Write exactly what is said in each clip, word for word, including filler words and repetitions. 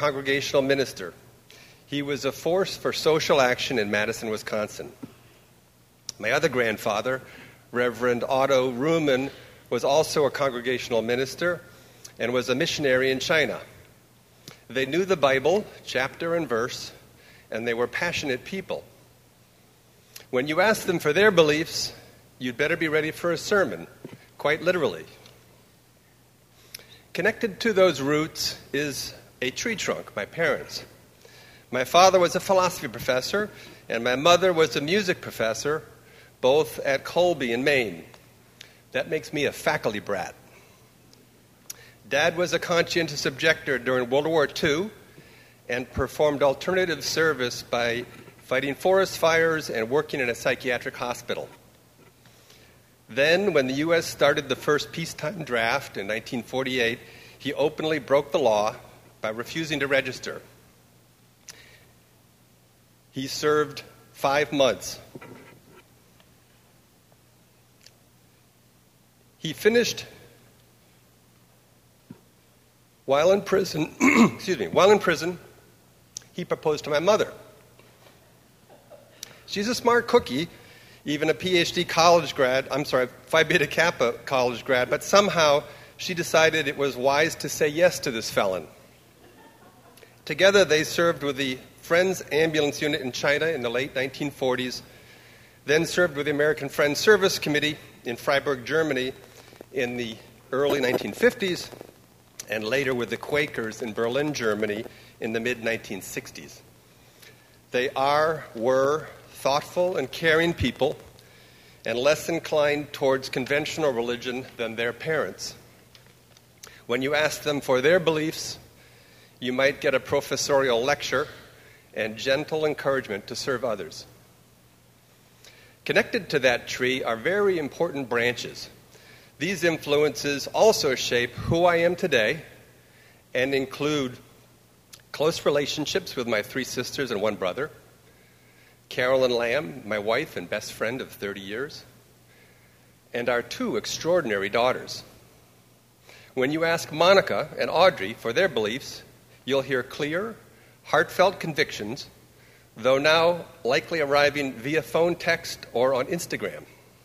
congregational minister. He was a force for social action in Madison, Wisconsin. My other grandfather, Reverend Otto Ruhlman, was also a congregational minister and was a missionary in China. They knew the Bible, chapter and verse, and they were passionate people. When you asked them for their beliefs, you'd better be ready for a sermon, quite literally. Connected to those roots is a tree trunk, my parents. My father was a philosophy professor, and my mother was a music professor, both at Colby in Maine. That makes me a faculty brat. Dad was a conscientious objector during World War Two and performed alternative service by fighting forest fires and working in a psychiatric hospital. Then, when the U S started the first peacetime draft in nineteen forty-eight, he openly broke the law by refusing to register. He served five months. He finished while in prison. excuse me. While in prison, he proposed to my mother. She's a smart cookie, even a P H D college grad. I'm sorry, Phi Beta Kappa college grad. But somehow she decided it was wise to say yes to this felon. Together, they served with the Friends Ambulance Unit in China in the late nineteen forties, then served with the American Friends Service Committee in Freiburg, Germany in the early nineteen fifties, and later with the Quakers in Berlin, Germany in the mid nineteen sixties. They are, were, thoughtful and caring people, and less inclined towards conventional religion than their parents. When you ask them for their beliefs, you might get a professorial lecture and gentle encouragement to serve others. Connected to that tree are very important branches. These influences also shape who I am today and include close relationships with my three sisters and one brother, Carolyn Lamb, my wife and best friend of thirty years, and our two extraordinary daughters. When you ask Monica and Audrey for their beliefs, you'll hear clear, heartfelt convictions, though now likely arriving via phone text or on Instagram.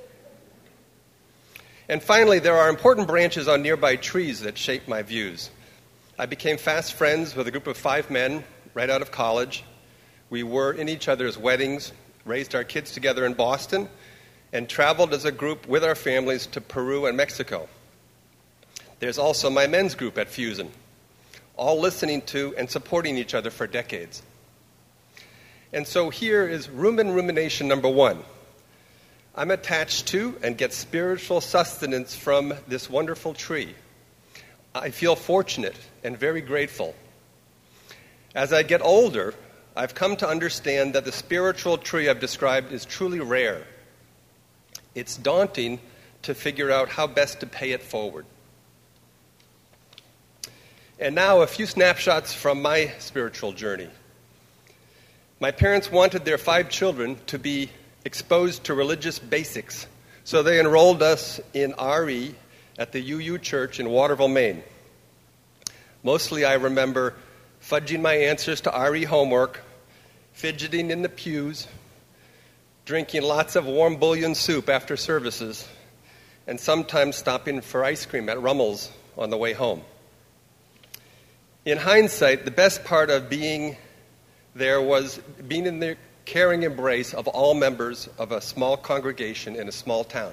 And finally, there are important branches on nearby trees that shape my views. I became fast friends with a group of five men right out of college. We were in each other's weddings, raised our kids together in Boston, and traveled as a group with our families to Peru and Mexico. There's also my men's group at Fusion, all listening to and supporting each other for decades. And so here is rumen rumination number one. I'm attached to and get spiritual sustenance from this wonderful tree. I feel fortunate and very grateful. As I get older, I've come to understand that the spiritual tree I've described is truly rare. It's daunting to figure out how best to pay it forward. And now a few snapshots from my spiritual journey. My parents wanted their five children to be exposed to religious basics, so they enrolled us in R E at the U U Church in Waterville, Maine. Mostly I remember fudging my answers to R E homework, fidgeting in the pews, drinking lots of warm bouillon soup after services, and sometimes stopping for ice cream at Rummel's on the way home. In hindsight, the best part of being there was being in the caring embrace of all members of a small congregation in a small town.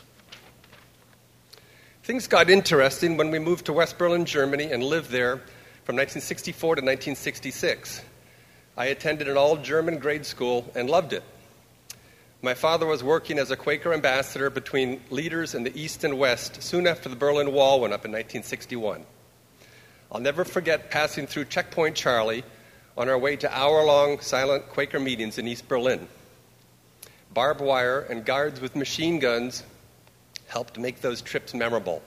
Things got interesting when we moved to West Berlin, Germany, and lived there from nineteen sixty-four to nineteen sixty-six. I attended an all-German grade school and loved it. My father was working as a Quaker ambassador between leaders in the East and West soon after the Berlin Wall went up in nineteen sixty-one. I'll never forget passing through Checkpoint Charlie on our way to hour-long silent Quaker meetings in East Berlin. Barbed wire and guards with machine guns helped make those trips memorable.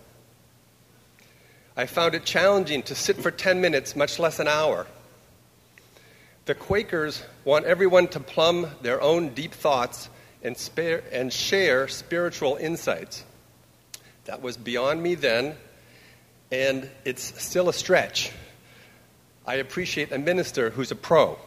I found it challenging to sit for ten minutes, much less an hour. The Quakers want everyone to plumb their own deep thoughts and, spare, and share spiritual insights. That was beyond me then, and it's still a stretch. I appreciate a minister who's a pro.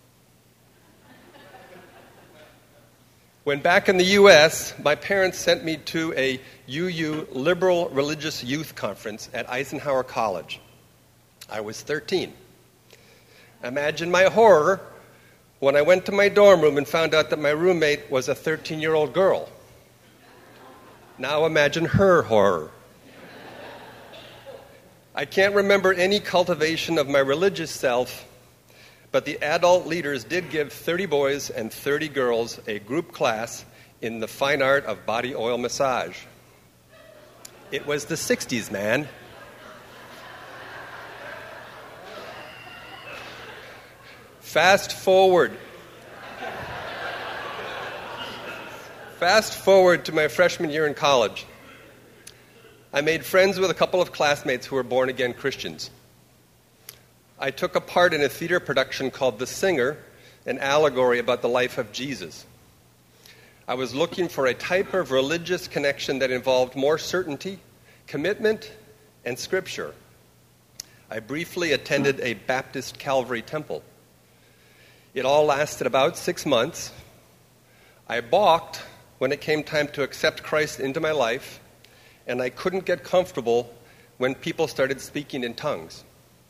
When back in the U S, my parents sent me to a U U Liberal Religious Youth Conference at Eisenhower College. I was thirteen. Imagine my horror when I went to my dorm room and found out that my roommate was a thirteen-year-old girl. Now imagine her horror. I can't remember any cultivation of my religious self, but the adult leaders did give thirty boys and thirty girls a group class in the fine art of body oil massage. It was the sixties, man. Fast forward. Fast forward to my freshman year in college. I made friends with a couple of classmates who were born-again Christians. I took a part in a theater production called The Singer, an allegory about the life of Jesus. I was looking for a type of religious connection that involved more certainty, commitment, and scripture. I briefly attended a Baptist Calvary temple. It all lasted about six months. I balked when it came time to accept Christ into my life, and I couldn't get comfortable when people started speaking in tongues.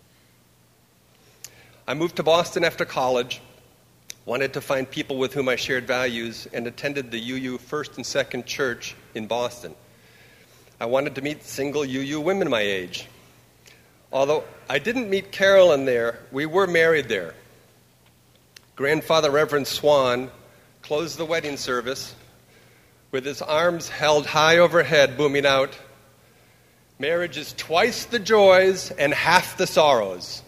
I moved to Boston after college, wanted to find people with whom I shared values, and attended the U U First and Second Church in Boston. I wanted to meet single U U women my age. Although I didn't meet Carolyn there, we were married there. Grandfather Reverend Swan closed the wedding service with his arms held high overhead, booming out, "Marriage is twice the joys and half the sorrows."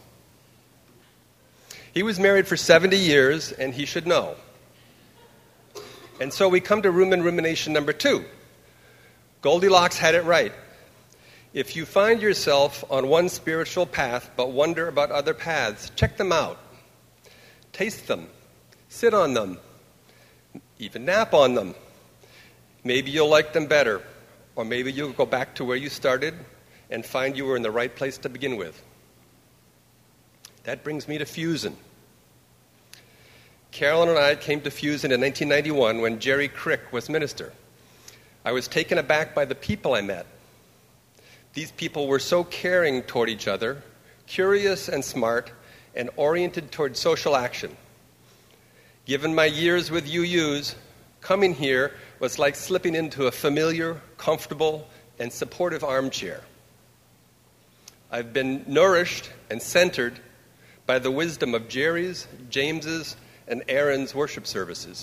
He was married for seventy years, and he should know. And so we come to Room and Rumination number two. Goldilocks had it right. If you find yourself on one spiritual path but wonder about other paths, check them out. Taste them. Sit on them. Even nap on them. Maybe you'll like them better, or maybe you'll go back to where you started and find you were in the right place to begin with. That brings me to Fusen. Carolyn and I came to Fusen in nineteen ninety-one when Jerry Crick was minister. I was taken aback by the people I met. These people were so caring toward each other, curious and smart, and oriented toward social action. Given my years with U Us, coming here was like slipping into a familiar, comfortable, and supportive armchair. I've been nourished and centered by the wisdom of Jerry's, James's, and Aaron's worship services.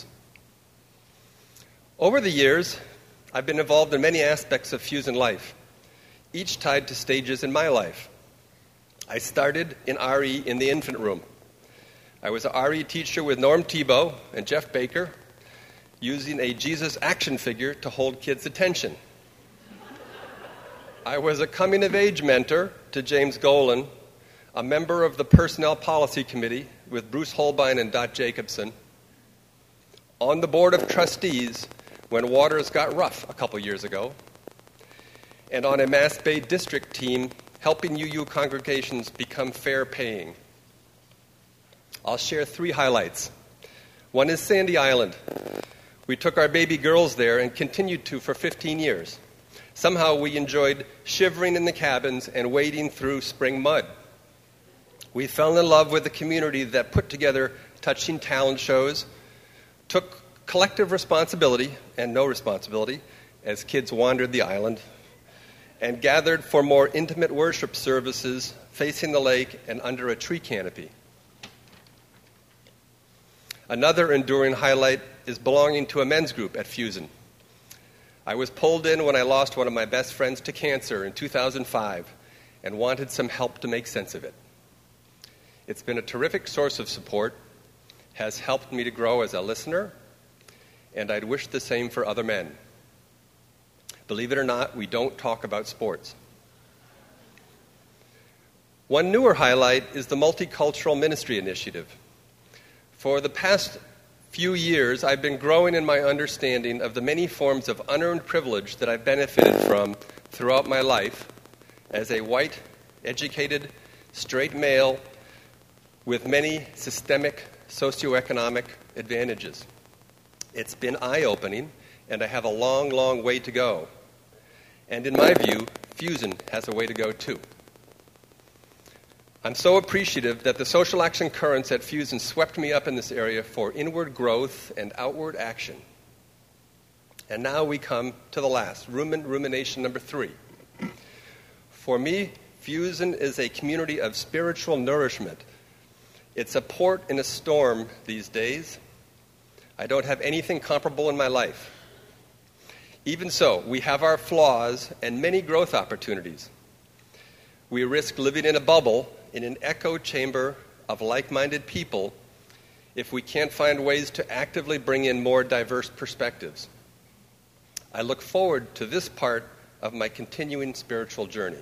Over the years, I've been involved in many aspects of Fusen life, each tied to stages in my life. I started in R E in the infant room. I was an R E teacher with Norm Tebow and Jeff Baker, using a Jesus action figure to hold kids' attention. I was a coming-of-age mentor to James Golan, a member of the Personnel Policy Committee with Bruce Holbein and Dot Jacobson, on the Board of Trustees when waters got rough a couple years ago, and on a Mass Bay district team helping U U congregations become fair-paying. I'll share three highlights. One is Sandy Island. We took our baby girls there and continued to for fifteen years. Somehow we enjoyed shivering in the cabins and wading through spring mud. We fell in love with a community that put together touching talent shows, took collective responsibility and no responsibility as kids wandered the island, and gathered for more intimate worship services facing the lake and under a tree canopy. Another enduring highlight is belonging to a men's group at Fusen. I was pulled in when I lost one of my best friends to cancer in two thousand five and wanted some help to make sense of it. It's been a terrific source of support, has helped me to grow as a listener, and I'd wish the same for other men. Believe it or not, we don't talk about sports. One newer highlight is the Multicultural Ministry Initiative. For the past few years, I've been growing in my understanding of the many forms of unearned privilege that I've benefited from throughout my life as a white, educated, straight male with many systemic socioeconomic advantages. It's been eye-opening, and I have a long, long way to go. And in my view, Fusion has a way to go too. I'm so appreciative that the social action currents at Fusion swept me up in this area for inward growth and outward action. And now we come to the last, rumin, rumination number three. For me, Fusion is a community of spiritual nourishment. It's a port in a storm these days. I don't have anything comparable in my life. Even so, we have our flaws and many growth opportunities. We risk living in a bubble, in an echo chamber of like-minded people, if we can't find ways to actively bring in more diverse perspectives. I look forward to this part of my continuing spiritual journey.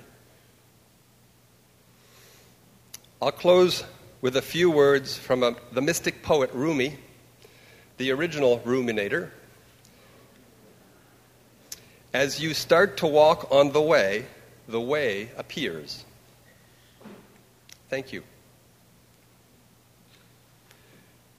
I'll close with a few words from a, the mystic poet Rumi, the original ruminator. As you start to walk on the way, the way appears. Thank you.